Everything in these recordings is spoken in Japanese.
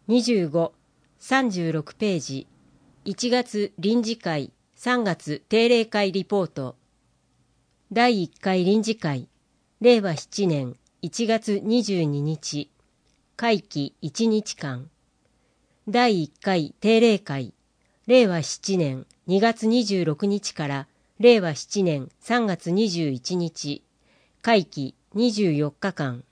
25、36ページ、1月臨時会、3月定例会リポート。第1回臨時会、令和7年1月22日、会期1日間。第1回定例会、令和7年2月26日から令和7年3月21日、会期24日間。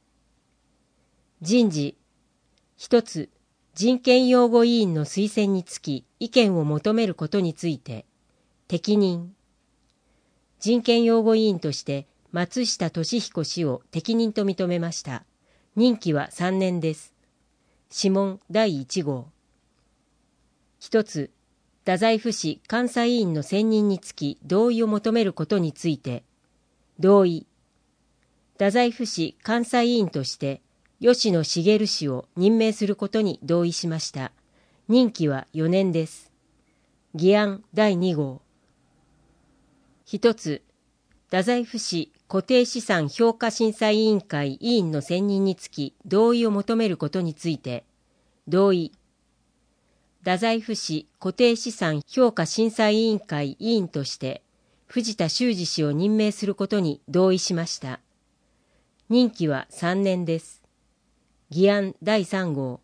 人事。一つ、人権擁護委員の推薦につき意見を求めることについて、適任。人権擁護委員として松下俊彦氏を適任と認めました。任期は3年です。諮問第1号。一つ、太宰府市監査委員の選任につき同意を求めることについて、同意。太宰府市監査委員として吉野茂氏を任命することに同意しました。任期は4年です。議案第2号。一つ、太宰府市固定資産評価審査委員会委員の選任につき同意を求めることについて、同意。太宰府市固定資産評価審査委員会委員として藤田修二氏を任命することに同意しました。任期は3年です。議案第3号。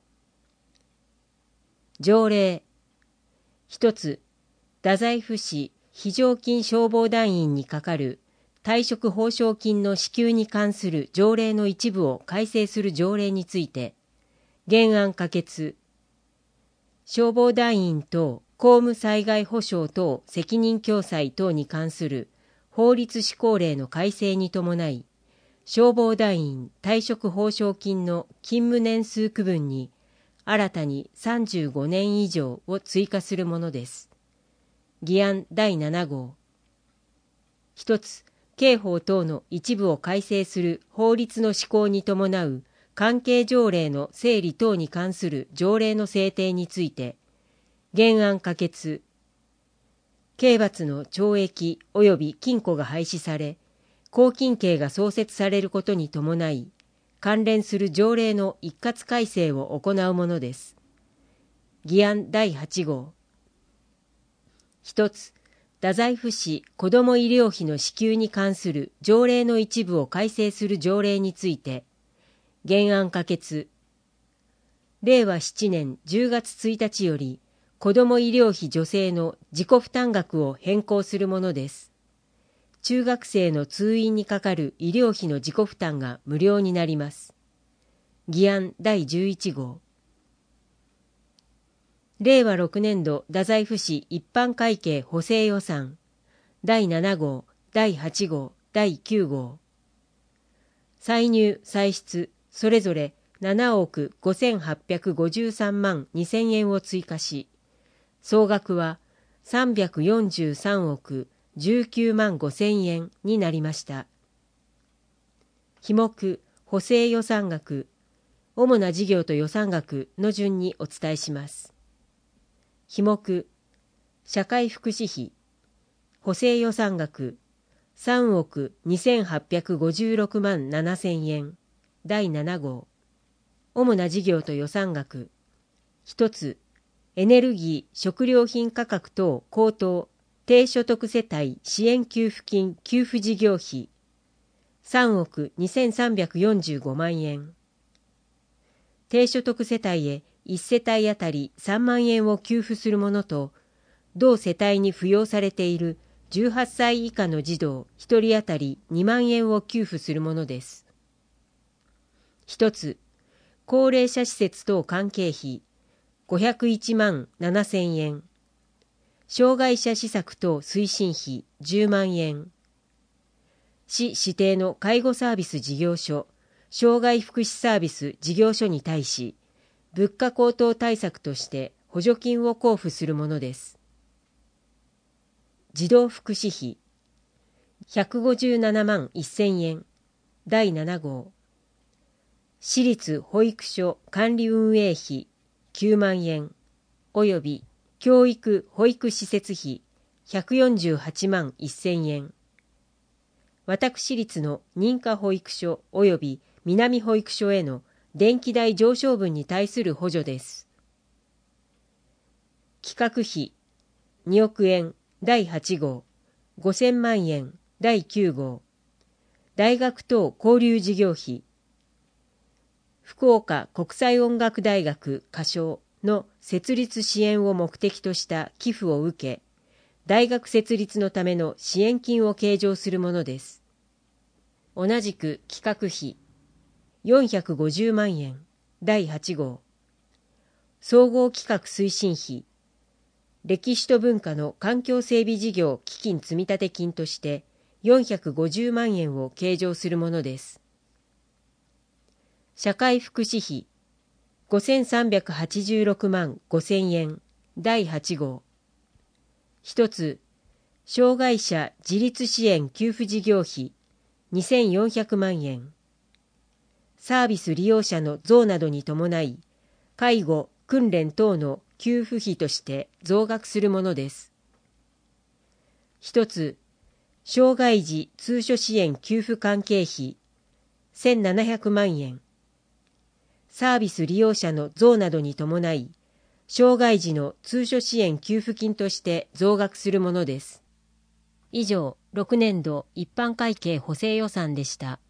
条例。一つ、太宰府市非常勤消防団員にかかる退職報奨金の支給に関する条例の一部を改正する条例について、原案可決。消防団員等公務災害保障等責任共済等に関する法律施行令の改正に伴い、消防団員退職報奨金の勤務年数区分に新たに35年以上を追加するものです。議案第7号。一つ、刑法等の一部を改正する法律の施行に伴う関係条例の整理等に関する条例の制定について、原案可決。刑罰の懲役及び禁錮が廃止され、拘禁刑が創設されることに伴い、関連する条例の一括改正を行うものです。議案第8号。一つ、太宰府市子ども医療費の支給に関する条例の一部を改正する条例について、原案可決。令和7年10月1日より、子ども医療費助成の自己負担額を変更するものです。中学生の通院にかかる医療費の自己負担が無料になります。議案第11号。令和6年度太宰府市一般会計補正予算第7号、第8号、第9号。歳入・歳出それぞれ7億5853万2000円を追加し、総額は343億19万5000円になりました。費目、補正予算額、主な事業と予算額の順にお伝えします。費目、社会福祉費、補正予算額、3億2856万7000円、第7号。主な事業と予算額、一つ、エネルギー・食料品価格等高騰、低所得世帯支援給付金給付事業費3億2345万円。低所得世帯へ1世帯あたり3万円を給付するものと、同世帯に扶養されている18歳以下の児童1人あたり2万円を給付するものです。一つ、高齢者施設等関係費501万7000円。障害者施策等推進費10万円。市指定の介護サービス事業所、障害福祉サービス事業所に対し、物価高騰対策として補助金を交付するものです。児童福祉費157万1000円。第7号。私立保育所管理運営費9万円。および教育・保育施設費148万1000円。私立の認可保育所及び南保育所への電気代上昇分に対する補助です。企画費2億円第8号、5000万円第9号、大学等交流事業費、福岡国際音楽大学歌唱の設立支援を目的とした寄付を受け、大学設立のための支援金を計上するものです。同じく企画費450万円第8号、総合企画推進費、歴史と文化の環境整備事業基金積立金として450万円を計上するものです。社会福祉費5386万5000円第8号、一つ、障害者自立支援給付事業費2400万円、サービス利用者の増などに伴い、介護・訓練等の給付費として増額するものです。一つ、障害児通所支援給付関係費1700万円、サービス利用者の増などに伴い、障害児の通所支援給付金として増額するものです。以上、6年度一般会計補正予算でした。